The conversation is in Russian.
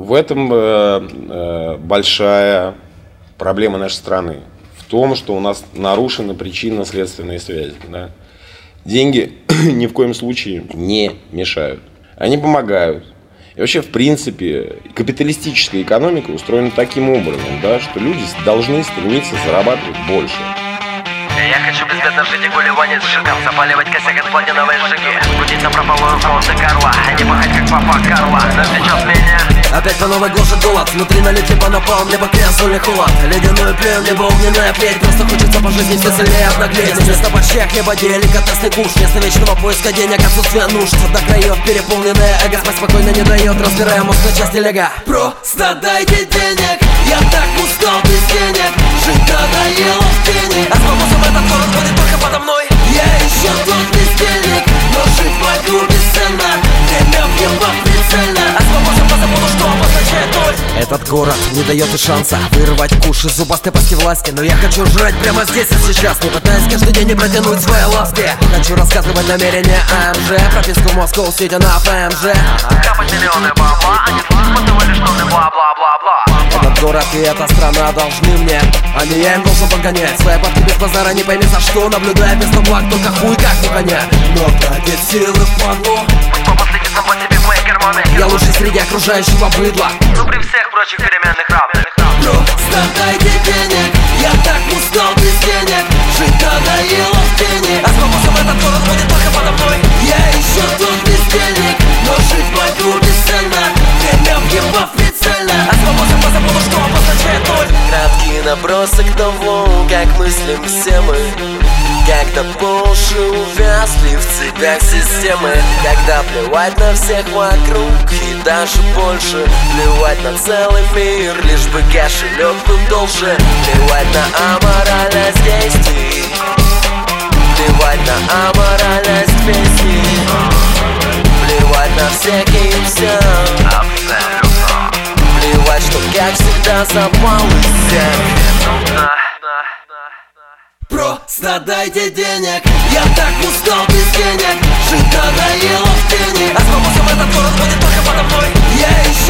В этом большая проблема нашей страны. В том, что у нас нарушены причинно-следственные связи. Да? Деньги ни в коем случае не мешают. Они помогают. И вообще, в принципе, капиталистическая экономика устроена таким образом, да, что люди должны стремиться зарабатывать больше. Я хочу безбедно жить и гулеванить с шиком, запаливать косяк от платиновой жиги, крутить на прополую фронты Карла, а не пахать как папа Карла. Но сейчас меня опять по новой глушит голод, внутри налит либо напалм, либо кресло или холод. Ледяную плюем, либо огненная плеть, просто хочется по жизни все сильнее обнаглеть. Вместо борща, хлеба, деликатесный куш, вместо вечного поиска денег, отсутствие нужд. До краев переполненное эго спать спокойно не дает, разбираем мозг на части лего. Просто дайте денег, я так устал без денег, жить надоело в тени. А с бабусом этот город будет только подо мной. Я еще тут без денег, но жить могу бесценно. Время в прицельно. А с бабусом позабуду, что обозначает ноль. Этот город не дает и шанса вырвать куш из зубастой пасти власти. Но я хочу жрать прямо здесь и сейчас, не пытаясь каждый день не протянуть свои ласки. Хочу рассказывать намерения АМЖ, прописку в Москву, сидя на ФМЖ. капать миллионы бабла, а не смысл что ты бла-бла-бла-бла. Этот город и эта страна должны мне, а не я им должен погонять. Свои бабки без базара, не пойми за что, наблюдая вместо благ, только хуй как не понять. Но тратить силы в плану, пусть папа следит сам по себе в моей кармане. я лучший среди окружающего быдла, но при всех прочих переменных равных. просто дайте денег, я так устал без денег, жить надоело в тени. А с бабусом этот город будет только подо мной. Я еще тут без денег, но жить могу бесценно. Время въебав прицельно. А с бабусом позабуду, что обозначает ноль. Краткий набросок того, как мыслим все мы, когда по уши увязли в цепях системы, когда плевать на всех вокруг и даже больше, плевать на целый мир, лишь бы кошелек был дольше, плевать на аморальность действий, плевать на аморальность песни, плевать на всех и вся, Абсолютно. плевать, что как всегда запал из всех. Просто дайте денег, я так устал без денег, жить надоело в тени. А с бабусом этот город будет только подо мной. Я ищу